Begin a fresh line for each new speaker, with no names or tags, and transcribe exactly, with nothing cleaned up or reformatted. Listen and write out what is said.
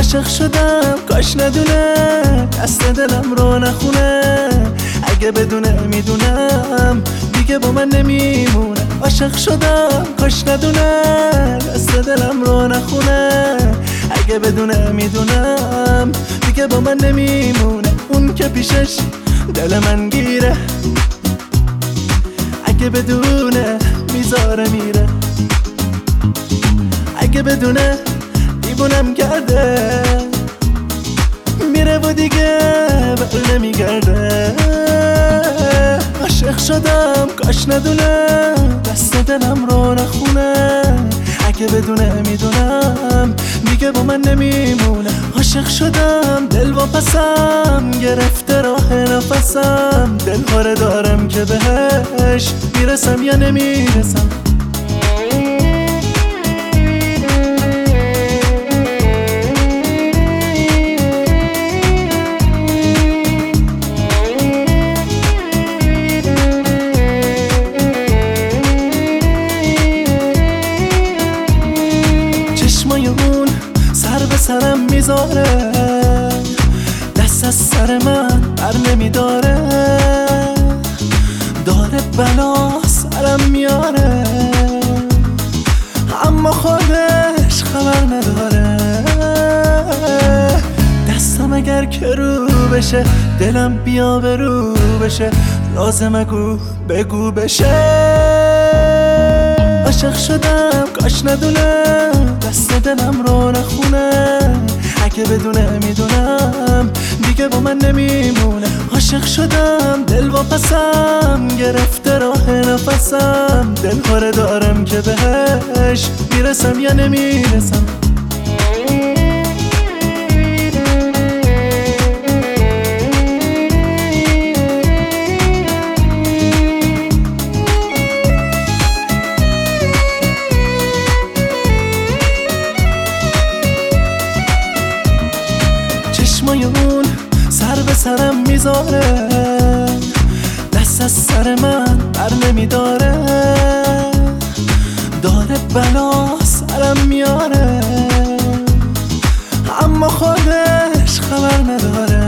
عاشق شدم کاش ندونه دست دلم رو نخونه، اگه بدونه میدونم دیگه با من نمیمونه. عاشق شدم کاش ندونه دست دلم رو نخونه، اگه بدونه میدونم دیگه با من نمیمونه. اون که پیشش دل من گیره، اگه بدونه میذاره میره، اگه بدونه دیوونم کرده میره و دیگه بر نمیگرده. عاشق شدم کاش ندونه دست دلم رو نخونه، اگه بدونه میدونم دیگه با من نمیمونه. عاشق شدم دل واپسم گرفته راه نفسم، دلهاره دارم که بهش میرسم یا نمیرسم. چشمای اون سر به سرم میذاره، دست از سر من بر نمیداره، داره بلا سرم میاره اما خودش خبر نداره. دستم اگر که رو بشه دلم بیا به رو بشه، لازمه گو بگو بشه. عاشق شدم کاش ندونه دست دلم رو نخونه، اگه بدونه میدونم دیگه با من نمیمونه. عاشق شدم دل واپسم گرفته راه نفسم، دلهاره دارم که بهش میرسم یا نمیرسم. چشمای اون سر به سرم میذاره، دست از سر من بر نمیداره، داره بلا سرم میاره اما خودش خبر نداره.